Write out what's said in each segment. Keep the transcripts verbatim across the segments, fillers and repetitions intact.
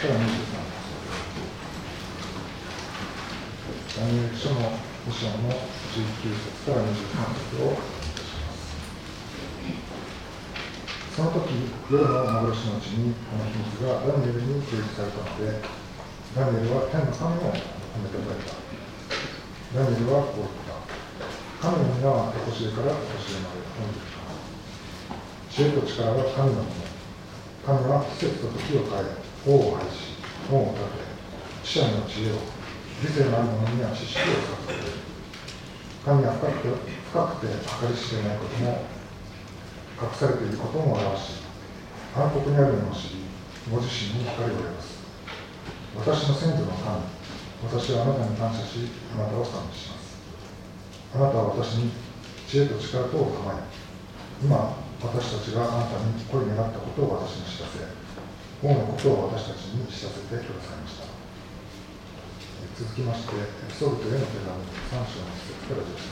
からにじゅうさん節、ダニエル書のに章のじゅうきゅう節からにじゅうさん節をお読みいたします。その時、夜の幻のうちにこの秘密がダニエルに提示されたので、ダニエルは天の神を褒めたたえた。ダニエルはこう言った。神の皆は常しえから常しえまで本日か。知恵と力は神のもの。神は季節と時を変え、王を廃し、門を立て、知者の知恵を、理性のある者には知識を授ける。神は深くて、深くて計り知れないことも、隠されていることも表し、暗黒にあるものを知り、ご自身に光を宿す。私の先祖の神、私はあなたに感謝し、あなたを賛美します。あなたは私に知恵と力とを賜り、今、私たちがあなたに恋になったことを私に知らせ、王のことを私たちに知らせてくださいました。続きまして、エピソードへの手紙さん章のいち節からじゅう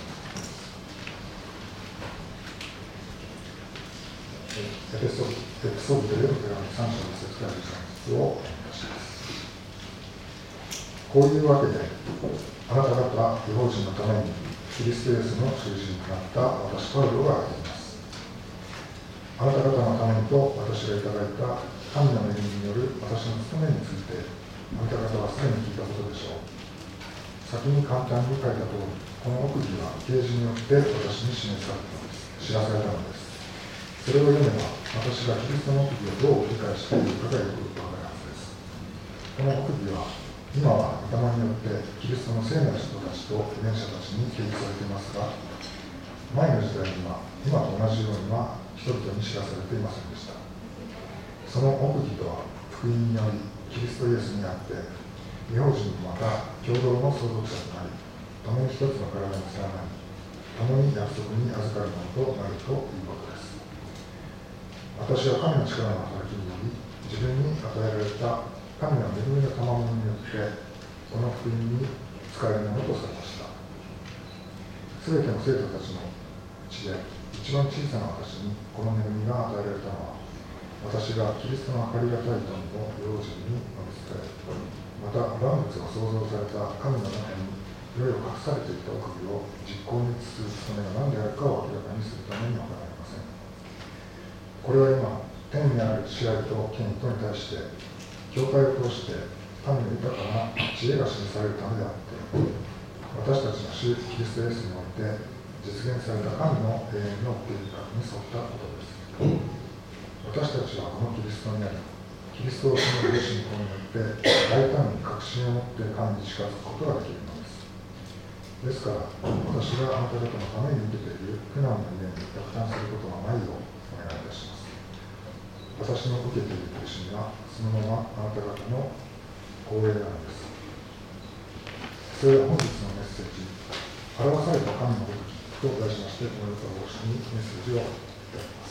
節。エピソードへの手紙さん章のいち節からじゅうさん節をお読みいたします。こういうわけで、あなた方、異邦人のために、キリストイエスの囚人となった私、パウロが言います。あなた方のためにと私がいただいた神の恵みによる私の務めについて、あなた方はすでに聞いたことでしょう。先に簡単に書いた通り、この奥義は啓示によって私に示されたのです。知らされたのです。それを読めば、私がキリストの奥義をどう理解しているかがよくわかるはずです。この奥義は、今は御霊によってキリストの聖なる人たちと預言者たちに掲示されていますが、前の時代には今と同じようには人々に知らされていませんでした。その奥義とは、福音によりキリストイエスにあって、異邦人とまた共同の相続者となり、共に一つの体につながり、共に約束に預かるものとなるということです。私は神の力の働きにより、自分に与えられた神の恵みの賜物によって、この福音に使えるものとされました。すべての生徒たちのうちで、一番小さな私にこの恵みが与えられたのは、私がキリストの計りがたい富を用心に述べ伝え、また万物が創造された神の中にいろいろ隠されていた奥義を実行に移す務めが何であるかを明らかにするために行われません。これは今、天にある支配と権威とに対して、教会を通して神の豊かな知恵が示されるためであって、私たちの主キリストイエスにおいて実現された神の永遠の計画に沿ったことです。私たちはこのキリストにあり、キリストをその弟子にこによって大胆に確信を持って神に近づくことができるのです。ですから、私があなた方のために受けている苦難の家に落胆することがないようお願いいたします。私の受けている苦しみは、そのままあなた方の光栄なのです。それでは本日のメッセージ、表された神のごときと題しまして、この歌を牧師にメッセージをいただきます。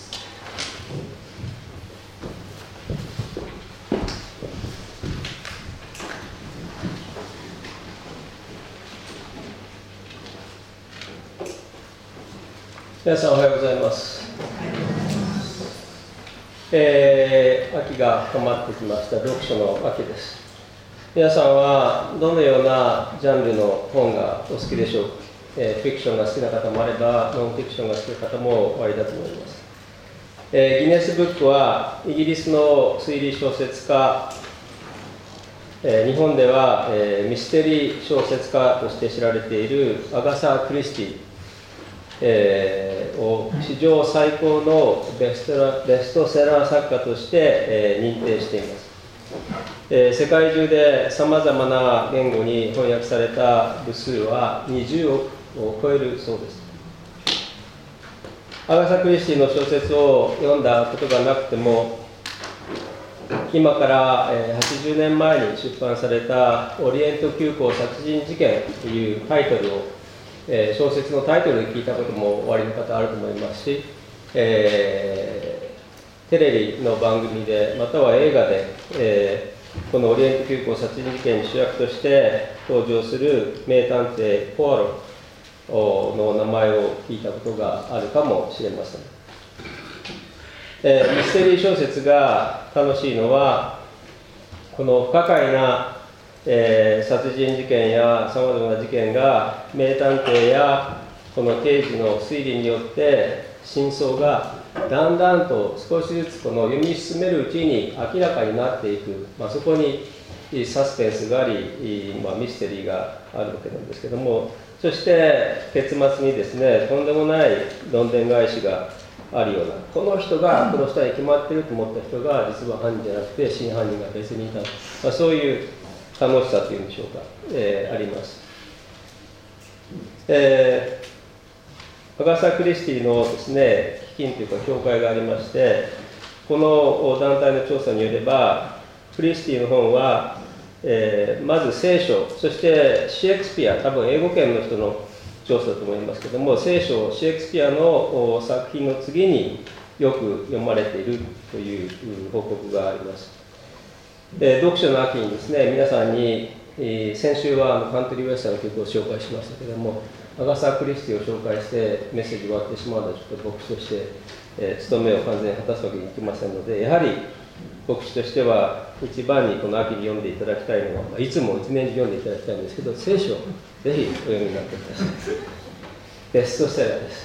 皆さんおはようございます。えー、秋が深まってきました。読書の秋です。皆さんはどのようなジャンルの本がお好きでしょうか。えー、フィクションが好きな方もあれば、ノンフィクションが好きな方もおありだと思います。えー、ギネスブックはイギリスの推理小説家、えー、日本では、えー、ミステリー小説家として知られているアガサー・クリスティ、えー、を史上最高のベストラ、ベストセラー作家として、えー、認定しています。えー、世界中でさまざまな言語に翻訳された部数はにじゅうおくを超えるそうです。アガサ・クリスティの小説を読んだことがなくても、今からはちじゅうねんまえに出版されたオリエント急行殺人事件というタイトルを、えー、小説のタイトルで聞いたこともおありの方あると思いますし、えー、テレビの番組でまたは映画で、えー、このオリエント急行殺人事件に主役として登場する名探偵ポアロの名前を聞いたことがあるかもしれません。えー、ミステリー小説が楽しいのは、 この不可解な、えー、殺人事件やさまざまな事件が名探偵やこの刑事の推理によって真相がだんだんと少しずつこの読み進めるうちに明らかになっていく、まあ、そこにサスペンスがあり、まあ、ミステリーがあるわけなんですけども、そして結末にですね、とんでもないどんでん返しがあるような、この人が殺したに決まっていると思った人が実は犯人じゃなくて真犯人が別にいた、まあ、そういう楽しさというんでしょうか、えー、あります。えー、アガサ・クリスティのですね、基金というか教会がありまして、この団体の調査によれば、クリスティの本は、えー、まず聖書、そしてシェイクスピア、多分英語圏の人の調査だと思いますけれども、聖書、シェイクスピアの作品の次によく読まれているという報告があります。で、読書の秋にですね、皆さんに、えー、先週はカントリーウエスタンの曲を紹介しましたけれども、アガサ・クリスティを紹介してメッセージ終わってしまうのはちょっと牧師として、えー、務めを完全に果たすわけにいきませんので、やはり牧師としては一番にこの秋に読んでいただきたいのは、まあ、いつも一年中読んでいただきたいんですけど、聖書をぜひお読みになってください。ベストセラーです。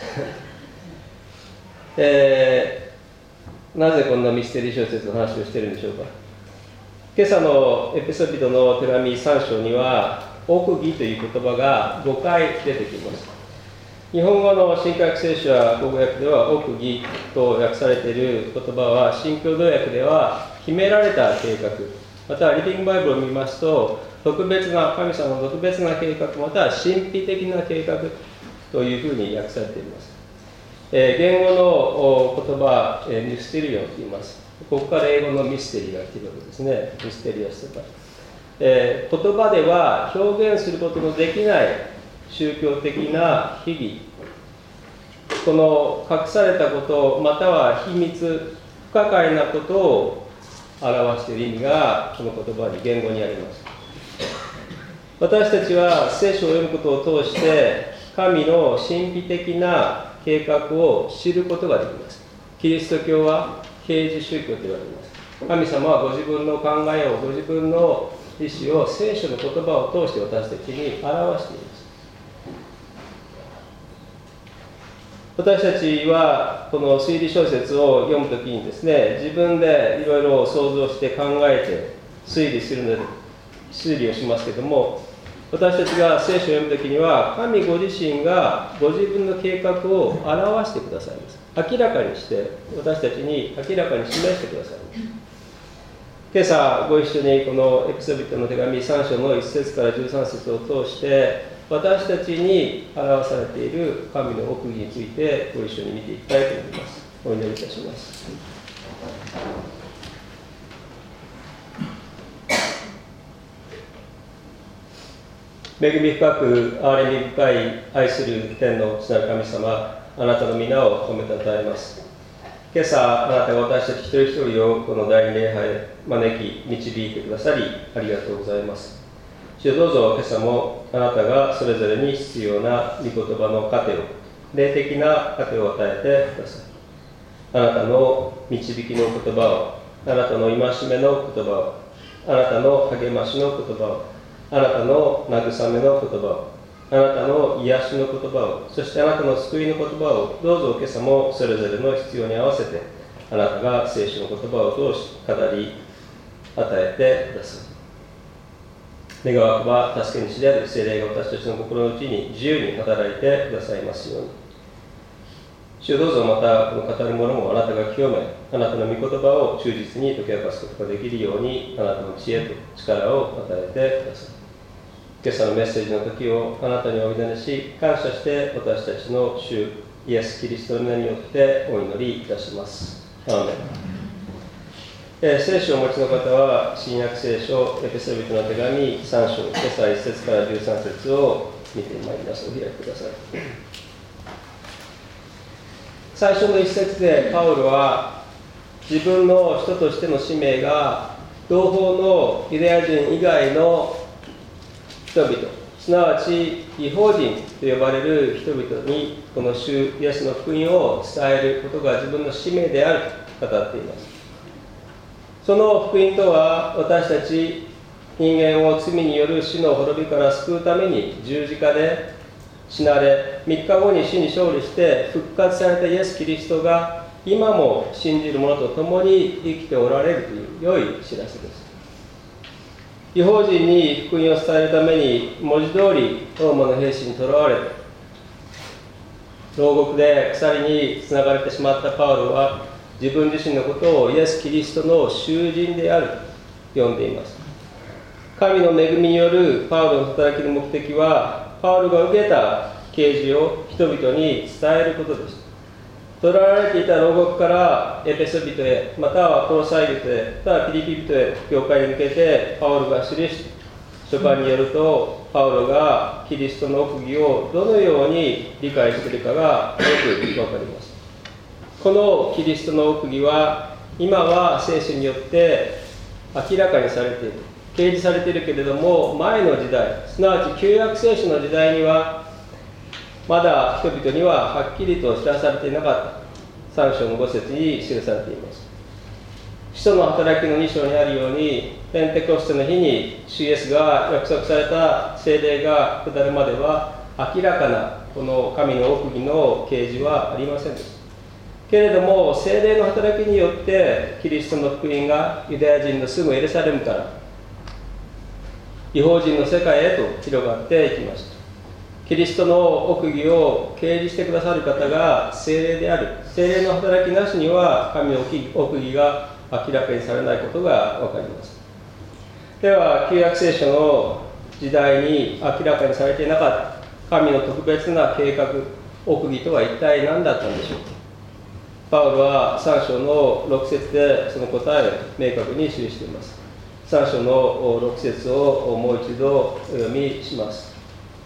えー、なぜこんなミステリー小説の話をしているんでしょうか。今朝のエピソビトの手紙さん章には、奥義という言葉がごかい出てきます。日本語の新約聖書や口語訳では奥義と訳されている言葉は、新共同訳では決められた計画、またリビングバイブルを見ますと、特別な神様の特別な計画、または神秘的な計画というふうに訳されています。えー、言語の言葉、えー、ミステリオンと言います。ここから英語のミステリーが来ているわけですね。ミステリアスとか。えー、言葉では表現することのできない宗教的な秘義、この隠されたこと、または秘密、不可解なことを表している意味がこの言葉に言語にあります。私たちは聖書を読むことを通して神の神秘的な計画を知ることができます。キリスト教は啓示宗教と言われます。神様はご自分の考えを、ご自分の意思を聖書の言葉を通して私たちに表しています。私たちはこの推理小説を読むときにですね、自分でいろいろ想像して考えて推理するので推理をしますけれども、私たちが聖書を読むときには神ご自身がご自分の計画を表してくださいます。明らかにして私たちに明らかに示してくださいます。今朝ご一緒にこのエピソビトの手紙さん章のいち節からじゅうさん節を通して私たちに表されている神の奥義についてご一緒に見ていきたいと思います。お祈りいたします。恵み深く憐れみ深い愛する天の父なる神様、あなたの皆を褒めたたえます。今朝あなたが私たち一人一人をこの第二礼拝へ招き導いてくださりありがとうございます。主どうぞ今朝もあなたがそれぞれに必要な御言葉の糧を、霊的な糧を与えてください。あなたの導きの言葉を、あなたの戒めの言葉を、あなたの励ましの言葉を、あなたの慰めの言葉を、あなたの癒しの言葉を、そしてあなたの救いの言葉を、どうぞ今朝もそれぞれの必要に合わせてあなたが聖書の言葉を通し語り与えてください。願わくば助け主である聖霊が私たちの心の内に自由に働いてくださいますように。主どうぞまたこの語るものもあなたが清め、あなたの御言葉を忠実に解き明かすことができるように、あなたの知恵と力を与えてください。今朝のメッセージの時をあなたにお委ねし、感謝して私たちの主イエス・キリストの皆によってお祈りいたします。アーメン。えー、聖書をお持ちの方は新約聖書エペソビトの手紙さん章、今朝いち節からじゅうさん節を見てまいります。お開きください。最初の一節でパウロは自分の人としての使命が同胞のユダヤ人以外の人々、すなわち異邦人と呼ばれる人々にこの主イエスの福音を伝えることが自分の使命であると語っています。 その福音とは、私たち人間を罪による死の滅びから救うために十字架で死なれ、みっかごに死に勝利して復活されたイエス・キリストが今も信じる者と共に生きておられるという良い知らせです。異邦人に福音を伝えるために文字通りローマの兵士に捕らわれて、牢獄で鎖につながれてしまったパウロは、自分自身のことをイエス・キリストの囚人であると呼んでいます。神の恵みによるパウロの働きの目的は、パウロが受けた啓示を人々に伝えることです。捕らわれていた牢獄からエペソ人へ、またはコロサイ人へ、またはピリピ人へ、教会に向けてパウロが記し、書簡によると、パウロがキリストの奥義をどのように理解しているかがよくわかります。このキリストの奥義は、今は聖書によって明らかにされている、掲示されているけれども、前の時代、すなわち旧約聖書の時代には、まだ人々にははっきりと知らされていなかったさん章のご節に記されています。使徒の働きのに章にあるように、ペンテコステの日に主イエスが約束された聖霊が下るまでは、明らかなこの神の奥義の啓示はありませんでした。けれども、聖霊の働きによってキリストの福音がユダヤ人の住むエルサレムから異邦人の世界へと広がっていきました。キリストの奥義を掲示してくださる方が聖霊である。聖霊の働きなしには神の奥義が明らかにされないことが分かります。では、旧約聖書の時代に明らかにされていなかった神の特別な計画、奥義とは一体何だったんでしょうか。パウロはさん章のろく節でその答えを明確に記しています。さん章のろく節をもう一度お読みします。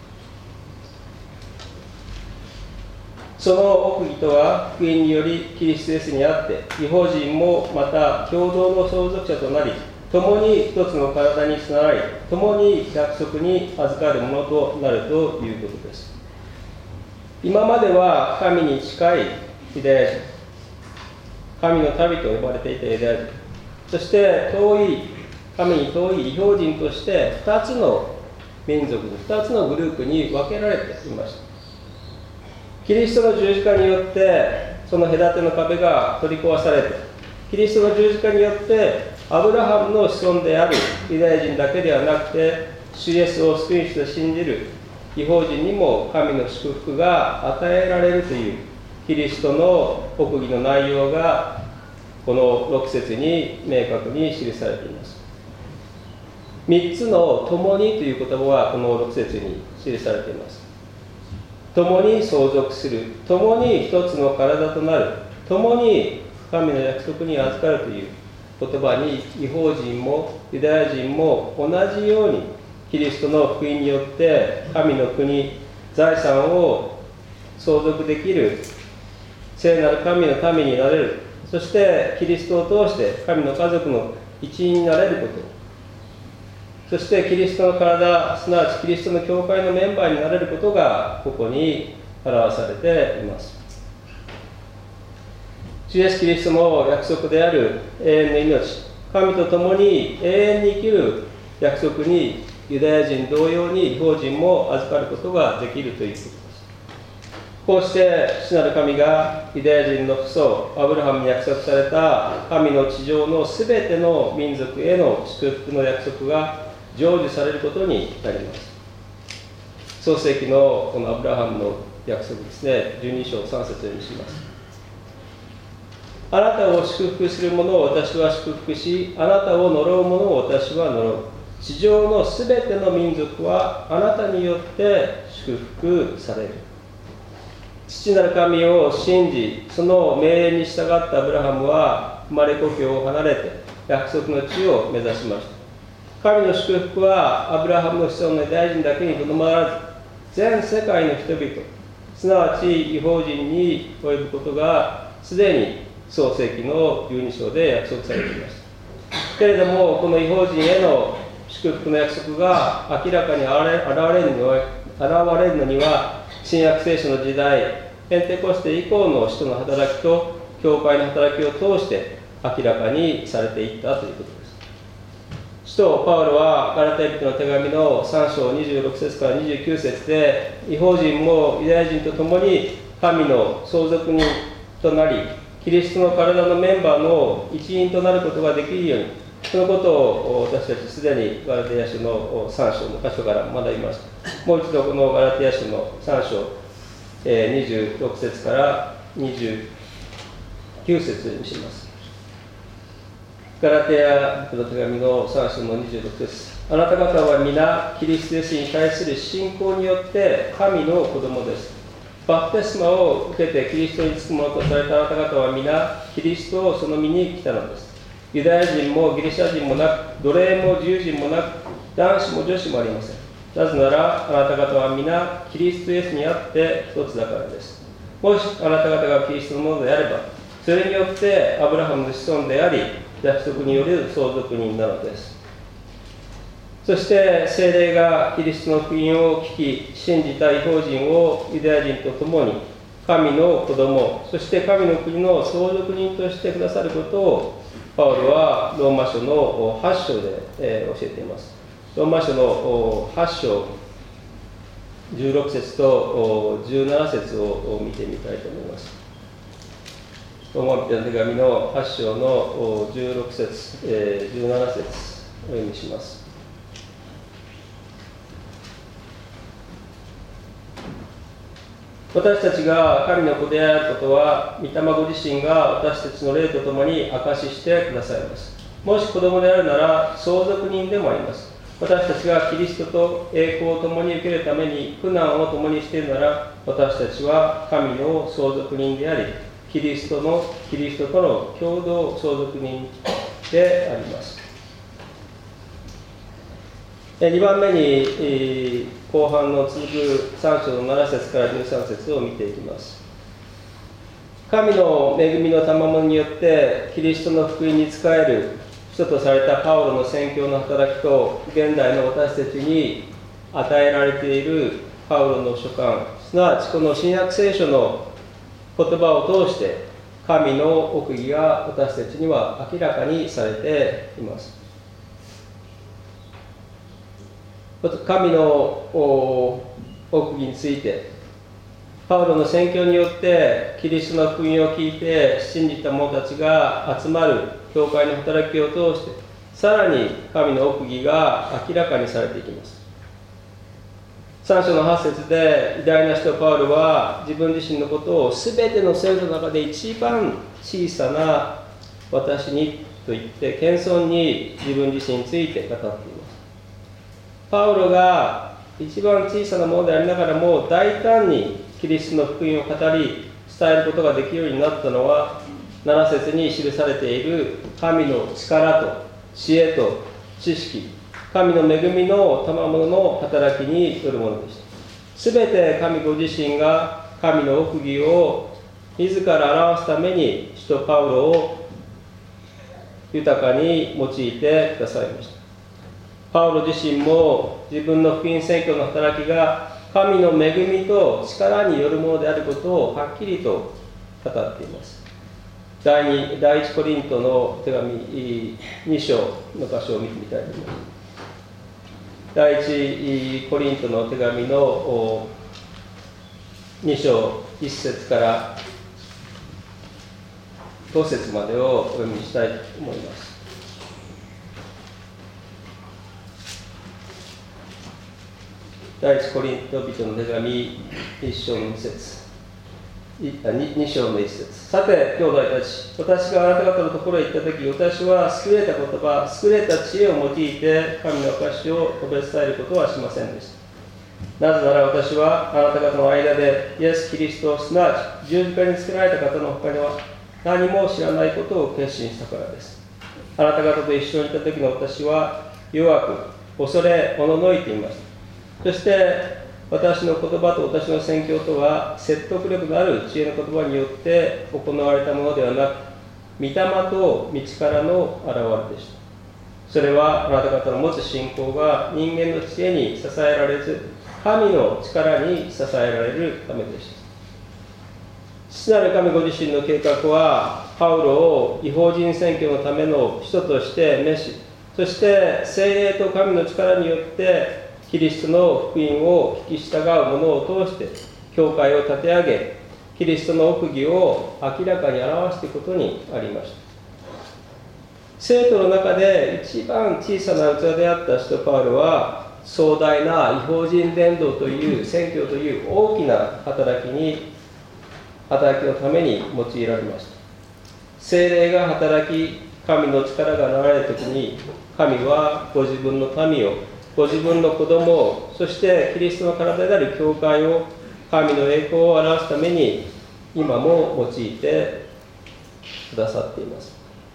その奥義とは、福音によりキリストイエスにあって、異邦人もまた共同の相続者となり、共に一つの体につながり、共に約束に預かるものとなるということです。今までは神に近いユダヤ人、神の民と呼ばれていたユダヤ人、そして遠い、神に遠い異邦人としてふたつの民族に、ふたつのグループに分けられていました。キリストの十字架によってその隔ての壁が取り壊されて、キリストの十字架によってアブラハムの子孫であるユダヤ人だけではなくて、主イエスを救い主と信じる異邦人にも神の祝福が与えられるというキリストの奥義の内容がこのろく節に明確に記されています。みっつの共にという言葉はこのろく節に記されています。共に相続する、共に一つの体となる、共に神の約束に預かるという言葉に、異邦人もユダヤ人も同じようにキリストの福音によって神の国、財産を相続できる聖なる神の民になれる、そしてキリストを通して神の家族の一員になれること、そしてキリストの体、すなわちキリストの教会のメンバーになれることがここに表されています。主イエスキリストの約束である永遠の命、神と共に永遠に生きる約束にユダヤ人同様に異邦人も預かることができるということです。こうして主なる神がユダヤ人の父祖アブラハムに約束された神の地上のすべての民族への祝福の約束が成就されることになります。創世記のこのアブラハムの約束ですね、じゅうに章さん節を読みします。あなたを祝福する者を私は祝福し、あなたを呪う者を私は呪う。地上のすべての民族はあなたによって祝福される。父なる神を信じ、その命令に従ったアブラハムは生まれ故郷を離れて約束の地を目指しました。神の祝福はアブラハムの子孫のユダヤ人だけにとどまらず、全世界の人々、すなわち異邦人に及ぶことがすでに創世記のじゅうに章で約束されていました。けれども、この異邦人への祝福の約束が明らかに現れるのは、現れるのには、新約聖書の時代、ペンテコステ以降の使徒の働きと教会の働きを通して、 明らかにされていったということです。使徒パウロはガラテヤ人の手紙のさん章にじゅうろく節からにじゅうきゅう節で、異邦人もユダヤ人と共に神の相続人となり、キリストの体のメンバーの一員となることができるように、そのことを私たちすでにガラテヤ書のさん章の箇所から学びました。もう一度このガラテヤ書のさん章にじゅうろく節からにじゅうきゅう節にします。ガラテヤ人の手紙のさん章のにじゅうろく節。あなた方は皆キリストイエスに対する信仰によって神の子供です。バプテスマを受けてキリストにつくものとされたあなた方は皆キリストをその身に来たのです。ユダヤ人もギリシャ人もなく、奴隷も自由人もなく、男子も女子もありません。なぜならあなた方は皆キリストイエスにあって一つだからです。もしあなた方がキリストのものであれば、それによってアブラハムの子孫であり、約束による相続人なのです。そして聖霊がキリストの福音を聞き、信じた異邦人をユダヤ人と共に神の子供、そして神の国の相続人としてくださることを、パウロはローマ書のはち章で、えー、教えています。ローマ書のはち章じゅうろく節とじゅうなな節を見てみたいと思います。ローマ人の手紙のはち章のじゅうろく節、えー、じゅうなな節お読みします。私たちが神の子であることは、御霊ご自身が私たちの霊とともに証ししてくださいます。もし子供であるなら相続人でもあります。私たちがキリストと栄光を共に受けるために苦難を共にしているなら、私たちは神の相続人であり、キリストのキリストとの共同相続人であります。にばんめに後半の続くさん章のなな節からじゅうさん節を見ていきます。神の恵みの賜物によってキリストの福音に仕える人とされたパウロの宣教の働きと、現代の私たちに与えられているパウロの書簡、すなわちこの新約聖書の言葉を通して神の奥義が私たちには明らかにされています。神の奥義について、パウロの宣教によってキリストの福音を聞いて信じた者たちが集まる教会の働きを通して、さらに神の奥義が明らかにされていきます。さん章のはち節で、偉大な人パウロは自分自身のことをすべての聖書の中で一番小さな私にと言って謙遜に自分自身について語っています。パウロが一番小さなものでありながらも大胆にキリストの福音を語り伝えることができるようになったのは、なな節に記されている神の力と知恵と知識、神の恵みの賜物の働きによるものでした。すべて神ご自身が神の奥義を自ら表すために使徒パウロを豊かに用いてくださいました。パウロ自身も自分の福音宣教の働きが神の恵みと力によるものであることをはっきりと語っています。第二、第一コリントの手紙に章の箇所を見てみたいと思います。第一コリントの手紙のに章いち節からご節までをお読みしたいと思います。第一コリント人の手紙いち章のに節、に章のいち節。さて、兄弟たち、私があなた方のところへ行ったとき、私は優れた言葉、優れた知恵を用いて、神の証を述べ伝えることはしませんでした。なぜなら私はあなた方の間で、イエス・キリスト、すなわち十字架につけられた方の他には何も知らないことを決心したからです。あなた方と一緒にいたときの私は弱く、恐れ、おののいていました。そして私の言葉と私の宣教とは説得力のある知恵の言葉によって行われたものではなく、御霊と道からの現れでした。それはあなた方の持つ信仰が人間の知恵に支えられず、神の力に支えられるためでした。父なる神ご自身の計画は、 パウロを異邦人選挙のための人として召し、そして聖霊と神の力によってキリストの福音を聞き従う者を通して教会を立て上げ、キリストの奥義を明らかに表していくことにありました。生徒の中で一番小さな器であった使徒パウロは、壮大な異邦人伝道という宣教という大きな働きに働きのために用いられました。聖霊が働き、神の力が現れるときに、神はご自分の民を、ご自分の子供を、そしてキリストの体である教会を、神の栄光を表すために今も用いてくださっています。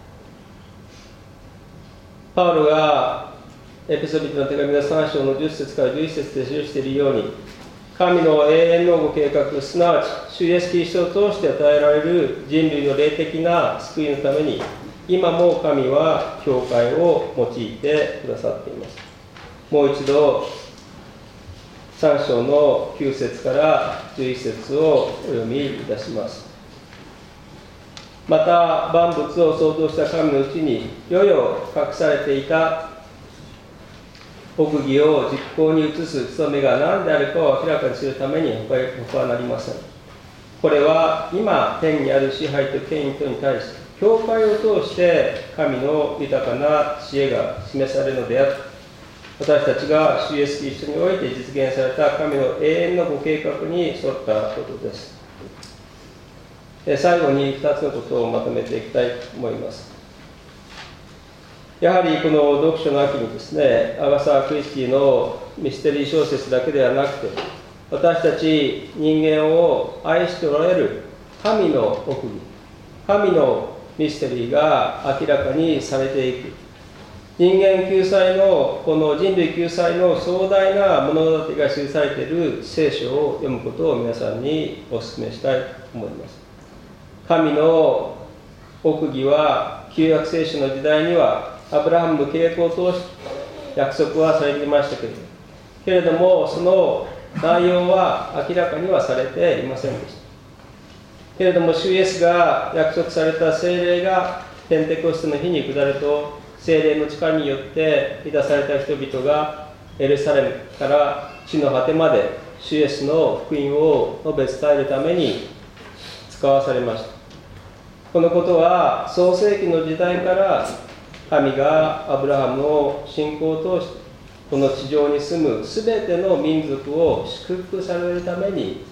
パウロがエペソビトの手紙のさん章のじゅっ節からじゅういち節で記しているように、神の永遠のご計画、すなわち主イエスキリストを通して与えられる人類の霊的な救いのために、今も神は教会を用いてくださっています。もう一度さん章のきゅう節からじゅういち節をお読みいたします。また万物を創造した神のうちに世々隠されていた奥義を実行に移す務めが何であるかを明らかにするために他はなりません。これは今天にある支配と権威とに対して教会を通して神の豊かな知恵が示されるのであって、私たちが主イエスキリストにおいて実現された神の永遠のご計画に沿ったことです。最後にふたつのことをまとめていきたいと思います。やはりこの読書の秋にですね、アガサー・クリスティのミステリー小説だけではなくて、私たち人間を愛しておられる神の奥義、神のミステリーが明らかにされていく。人間救済の、この人類救済の壮大な物語が記されている聖書を読むことを皆さんにお勧めしたいと思います。神の奥義は旧約聖書の時代にはアブラハムの契約を通して約束はされていましたけれども、けれどもその内容は明らかにはされていませんでした。けれども主イエスが約束された聖霊がペンテコステの日に下ると、聖霊の力によって満たされた人々がエルサレムから地の果てまで主イエスの福音を述べ伝えるために使わされました。このことは創世記の時代から神がアブラハムの信仰を通してこの地上に住むすべての民族を祝福されるために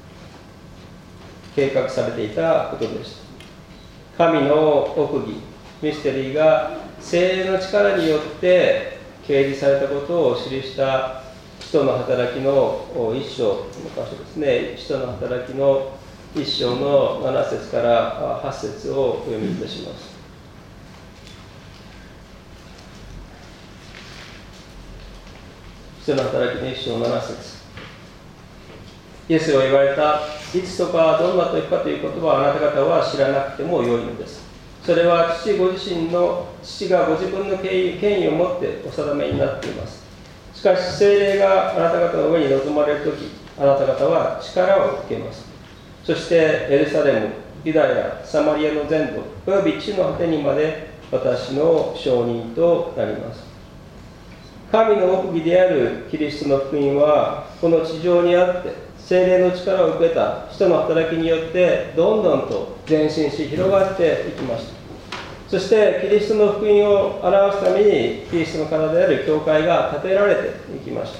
計画されていたことでした。神の奥義、ミステリーが聖霊の力によって掲示されたことを記した使徒の働きの一章の箇所ですね。使徒の働きの一章のなな節からはち節をお読みいたします。使徒の働きの一章なな節。イエスは言われた。いつとかどんな時かということはあなた方は知らなくてもよいのです。それは父ご自身の父がご自分の権威を持ってお定めになっています。しかし聖霊があなた方の上に臨まれるとき、あなた方は力を受けます。そしてエルサレム、ユダヤ、サマリアの全土、および地の果てにまで私の証人となります。神の奥義であるキリストの福音は、この地上にあって、聖霊の力を受けた人の働きによってどんどんと前進し広がっていきました。そしてキリストの福音を表すためにキリストの体である教会が建てられていきました。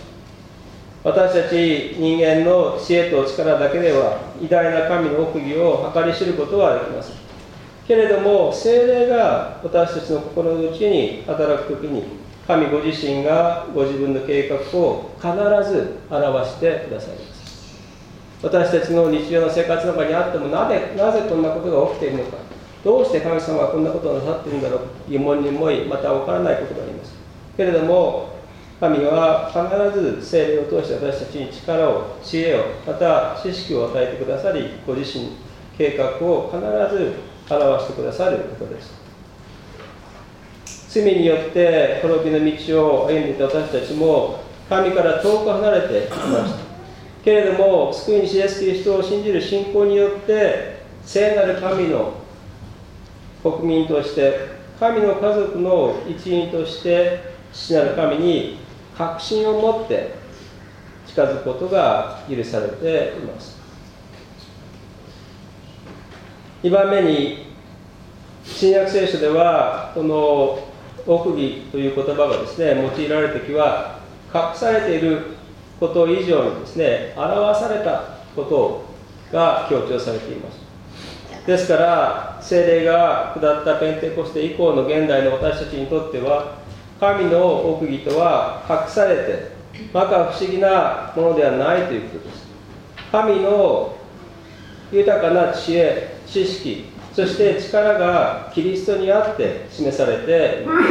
私たち人間の知恵と力だけでは偉大な神の奥義を計り知ることはできません。けれども聖霊が私たちの心の内に働くときに、神ご自身がご自分の計画を必ず表してくださいます。私たちの日常の生活の中にあってもなぜ、なぜこんなことが起きているのか、どうして神様はこんなことをなさっているんだろうと疑問に思い、また分からないことがあります。けれども神は必ず聖霊を通して私たちに力を、知恵を、また知識を与えてくださり、ご自身計画を必ず表してくださることです。罪によって滅びの道を歩んでいた私たちも神から遠く離れてきました。けれども救い主イエスキリストを信じる信仰によって聖なる神の国民として、神の家族の一員として、父なる神に確信を持って近づくことが許されています。にばんめに、新約聖書では、この奥義という言葉がですね、用いられるときは、隠されていること以上にですね、表されたことが強調されています。ですから、聖霊が下ったペンテコステ以降の現代の私たちにとっては、神の奥義とは隠されて、まか不思議なものではないということです。神の豊かな知恵、知識、そして力がキリストにあって示されています。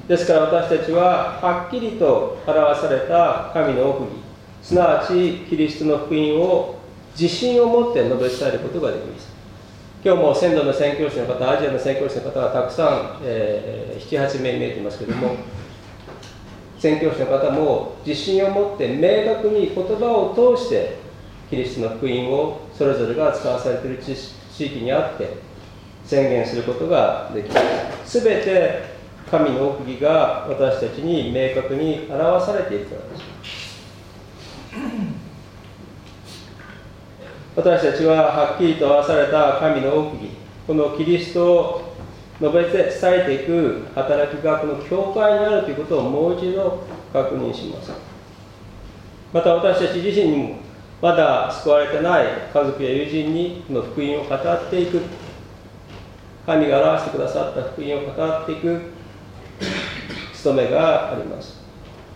ですから私たちははっきりと表された神の奥義、すなわちキリストの福音を自信を持って述べ伝えることができます。今日も仙道の宣教師の方、アジアの宣教師の方がたくさん、えー、なな、はちめい見えていますけれども、宣教師の方も自信を持って明確に言葉を通してキリストの福音をそれぞれが使わされている地域にあって宣言することができます。すべて神の奥義が私たちに明確に表されているからです。私たちははっきりと表された神の奥義、このキリストを述べて伝えていく働きがこの教会にあるということをもう一度確認します。また私たち自身にもまだ救われてない家族や友人にこの福音を語っていく、神が表してくださった福音を語っていく務めがあります。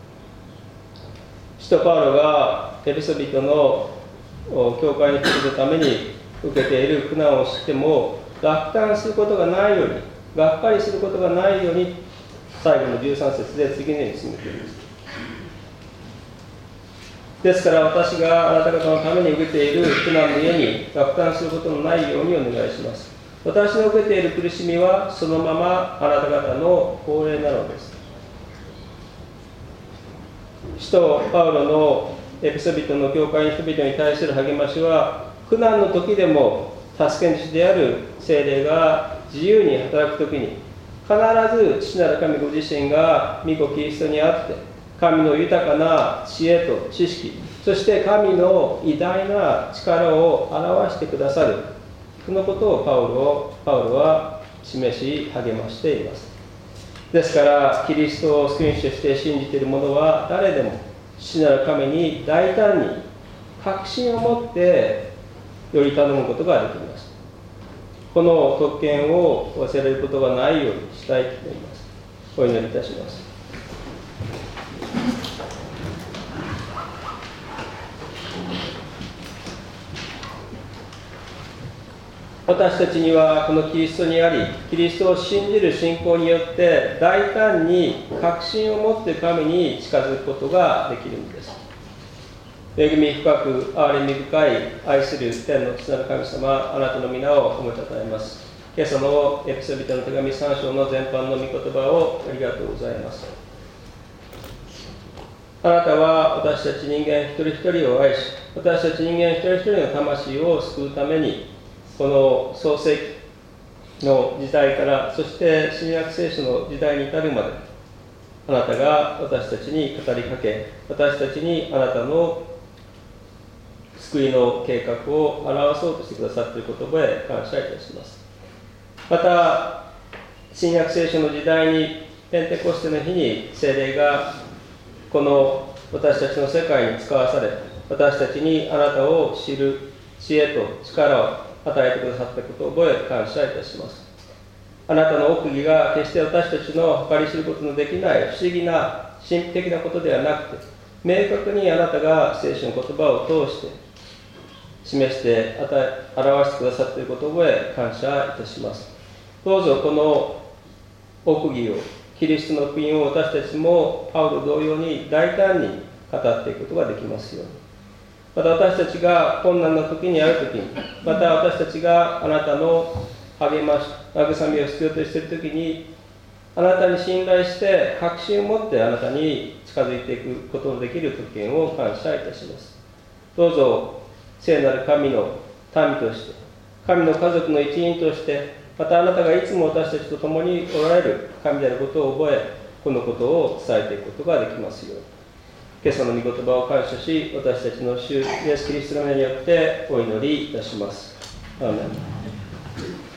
使徒パウロがエペソビトの教会に来るために受けている苦難を知っても落胆することがないように、がっかりすることがないように、最後のじゅうさん節で次のように進めています。ですから私があなた方のために受けている苦難の家に落胆することのないようにお願いします。私の受けている苦しみはそのままあなた方の恒例なのです。使徒パウロのエペソビトの教会の人々に対する励ましは、苦難の時でも助け主である聖霊が自由に働く時に、必ず父なる神ご自身が御子キリストにあって神の豊かな知恵と知識、そして神の偉大な力を表してくださる、そのことをパウロパウロは示し励ましています。ですからキリストを救い主として信じている者は誰でも父なる神に大胆に確信を持ってより頼むことができます。この特権を忘れることがないようにしたいと思います。お祈りいたします。私たちにはこのキリストにあり、キリストを信じる信仰によって大胆に確信を持って神に近づくことができるのです。恵み深く憐れみ深い愛する天の父なる神様、あなたの皆を褒めたたえます。今朝のエペソビトの手紙さん章の前半の御言葉をありがとうございます。あなたは私たち人間一人一人を愛し、私たち人間一人一人の魂を救うために、この創世記の時代から、そして新約聖書の時代に至るまで、あなたが私たちに語りかけ、私たちにあなたの救いの計画を表そうとしてくださっていることへ感謝いたします。また、新約聖書の時代にペンテコステの日に聖霊がこの私たちの世界に使わされ、私たちにあなたを知る知恵と力を与えてくださったことを覚え感謝いたします。あなたの奥義が決して私たちの計り知ることのできない不思議な神秘的なことではなくて、明確にあなたが聖書の言葉を通して示して表してくださっていることを覚え感謝いたします。どうぞこの奥義を、キリストの福音を私たちもパウロ同様に大胆に語っていくことができますように。また私たちが困難な時にある時に、また私たちがあなたの励まし、慰めを必要としている時に、あなたに信頼して確信を持ってあなたに近づいていくことのできる特権を感謝いたします。どうぞ聖なる神の民として、神の家族の一員として、 またあなたがいつも私たちと共におられる神であることを覚え、このことを伝えていくことができますように。今朝の御言葉を感謝し、私たちの主イエス・キリストの名によってお祈りいたします。アーメン。